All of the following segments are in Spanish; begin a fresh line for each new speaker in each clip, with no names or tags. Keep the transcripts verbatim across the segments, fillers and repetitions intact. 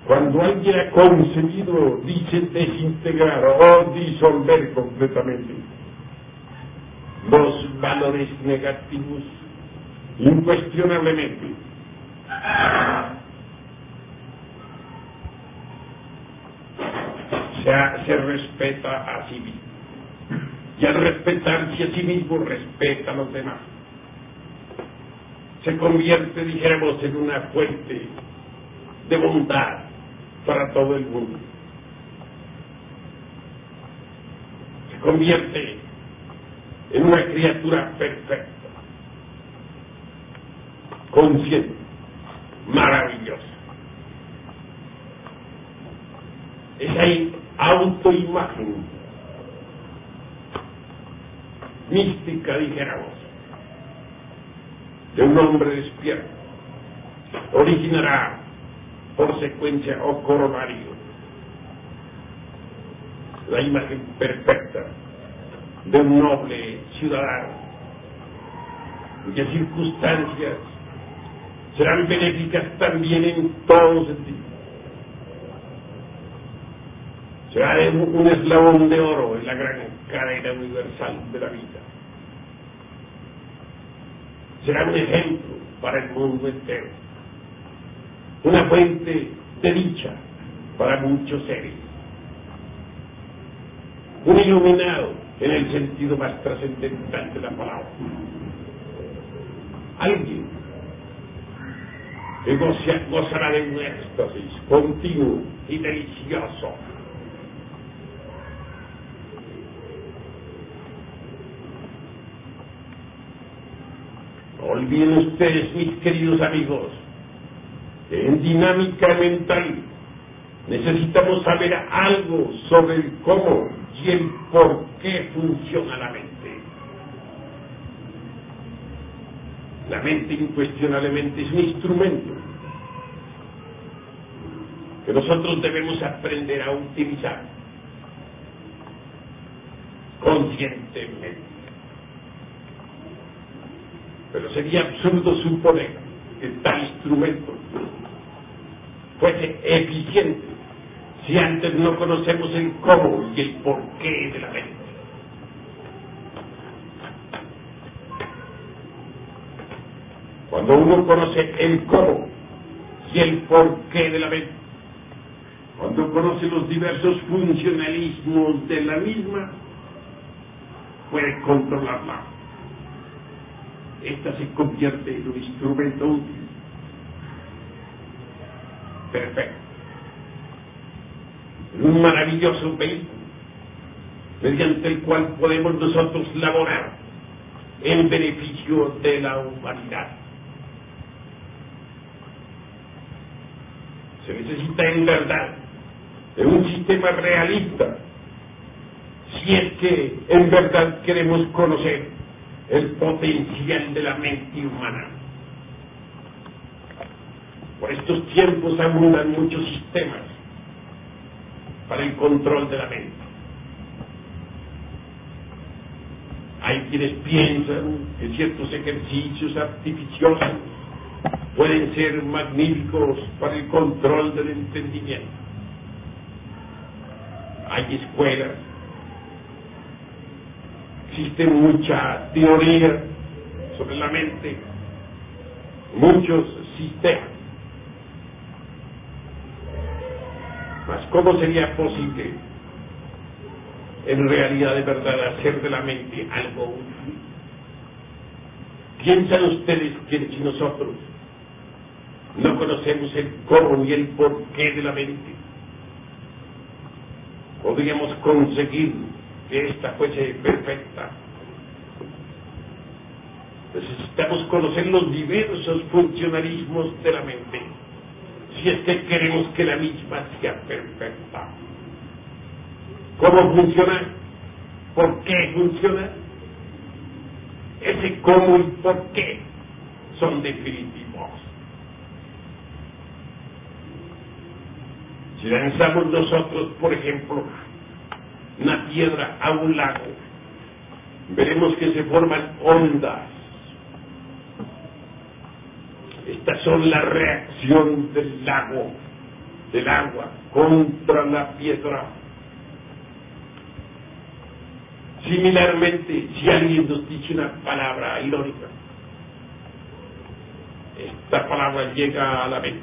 Cuando alguien ha conseguido, dice, desintegrar o disolver completamente los valores negativos, incuestionablemente se, se respeta a sí mismo. Y al respetarse a sí mismo, respeta a los demás. Se convierte, dijéramos, en una fuente de bondad para todo el mundo. Se convierte en una criatura perfecta, consciente, maravillosa. Esa autoimagen mística, dijéramos, de un hombre despierto originará por secuencia o corolario la imagen perfecta de un noble ciudadano, cuyas circunstancias serán benéficas también en todo sentido. Será un eslabón de oro en la gran cadena universal de la vida. Será un ejemplo para el mundo entero, una fuente de dicha para muchos seres, un iluminado en el sentido más trascendental de la palabra, alguien que goza, gozará de un éxtasis continuo y delicioso. No olviden ustedes, mis queridos amigos, que en dinámica mental necesitamos saber algo sobre el cómo y el por qué funciona la mente. La mente incuestionablemente es un instrumento que nosotros debemos aprender a utilizar conscientemente. Pero sería absurdo suponer que tal instrumento fuese eficiente si antes no conocemos el cómo y el porqué de la mente. Cuando uno conoce el cómo y el porqué de la mente, cuando conoce los diversos funcionalismos de la misma, puede controlarla. Esta se convierte en un instrumento útil, perfecto, en un maravilloso vehículo mediante el cual podemos nosotros laborar en beneficio de la humanidad. Se necesita en verdad de un sistema realista si es que en verdad queremos conocer el potencial de la mente humana. Por estos tiempos abundan muchos sistemas para el control de la mente. Hay quienes piensan que ciertos ejercicios artificiosos pueden ser magníficos para el control del entendimiento. Hay escuelas, existe mucha teoría sobre la mente, muchos sistemas. Mas ¿cómo sería posible en realidad de verdad hacer de la mente algo útil? ¿Piensan ustedes que si nosotros no conocemos el cómo y el porqué de la mente, podríamos conseguir que ésta fuese perfecta? Necesitamos conocer los diversos funcionalismos de la mente si es que queremos que la misma sea perfecta. ¿Cómo funciona? ¿Por qué funciona? Ese cómo y por qué son definitivos. Si lanzamos nosotros, por ejemplo, una piedra a un lago, veremos que se forman ondas. Estas son la reacción del lago, del agua contra la piedra. Similarmente, si alguien nos dice una palabra irónica, esta palabra llega a la mente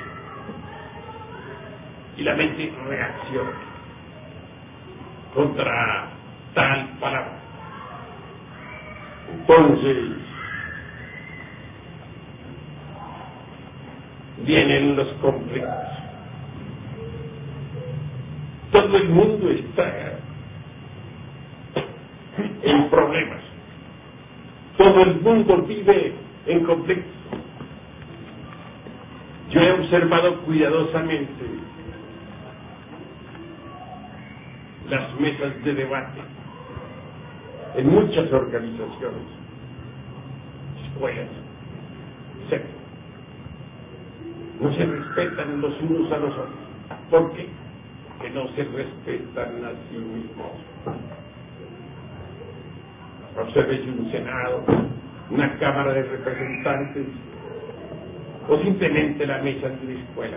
y la mente reacciona contra tal palabra. Entonces vienen los conflictos. Todo el mundo está en problemas. Todo el mundo vive en conflictos. Yo he observado cuidadosamente las mesas de debate en muchas organizaciones, escuelas, etcétera. No se respetan los unos a los otros. ¿Por qué? Que no se respetan a sí mismos. Observe un Senado, una Cámara de Representantes, o simplemente la mesa de una escuela.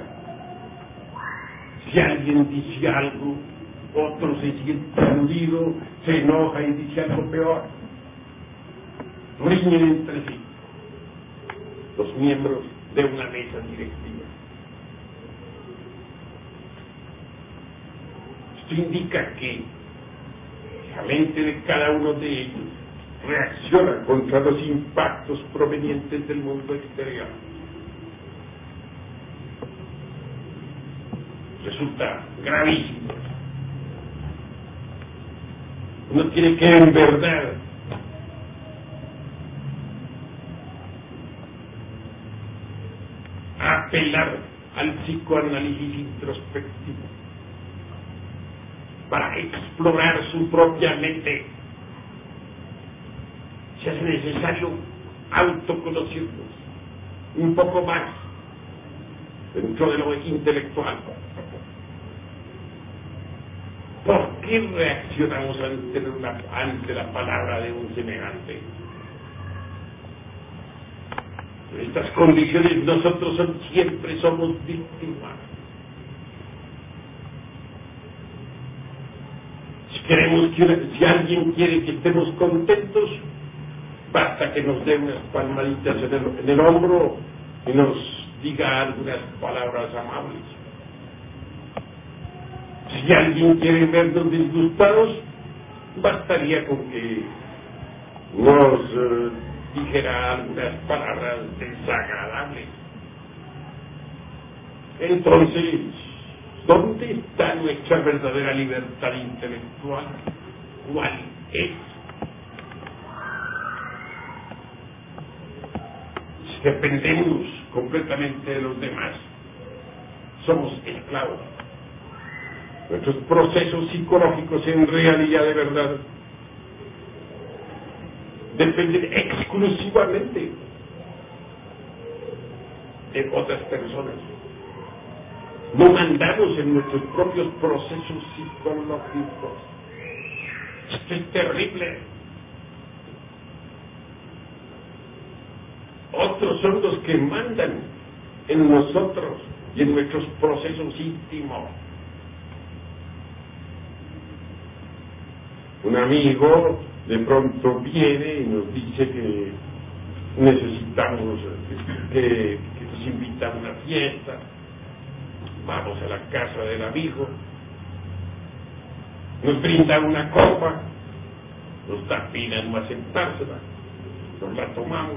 Si alguien dice algo, otro se siente aludido, se enoja y dice algo peor. Riñen entre sí los miembros de una mesa directiva. Esto indica que la mente de cada uno de ellos reacciona contra los impactos provenientes del mundo exterior. Resulta gravísimo. Uno tiene que, en verdad, apelar al psicoanálisis introspectivo para explorar su propia mente. Se hace necesario autoconocernos un poco más dentro de lo intelectual. ¿Por qué reaccionamos ante, una, ante la palabra de un semejante? En estas condiciones nosotros son, siempre somos víctimas. Si queremos que, si alguien quiere que estemos contentos, basta que nos dé unas palmaditas en el, en el hombro y nos diga algunas palabras amables. Si alguien quiere vernos disgustados, bastaría con que nos eh, dijera algunas palabras desagradables. Entonces, ¿dónde está nuestra verdadera libertad intelectual? ¿Cuál es? Si dependemos completamente de los demás, somos esclavos. Nuestros procesos psicológicos en realidad de verdad dependen exclusivamente de otras personas. No mandamos en nuestros propios procesos psicológicos. Esto es terrible. Otros son los que mandan en nosotros y en nuestros procesos íntimos. Un amigo de pronto viene y nos dice que necesitamos, que, que nos invita a una fiesta. Vamos a la casa del amigo, nos brinda una copa, nos da pena no aceptársela, nos la tomamos.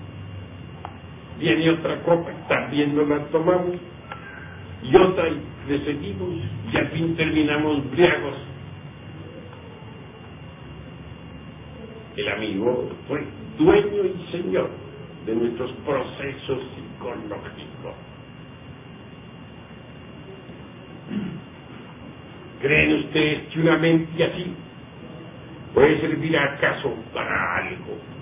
Viene otra copa, también nos la tomamos, y otra, y le seguimos, y al fin terminamos briagos. El amigo fue dueño y señor de nuestros procesos psicológicos. ¿Creen ustedes que una mente así puede servir acaso para algo?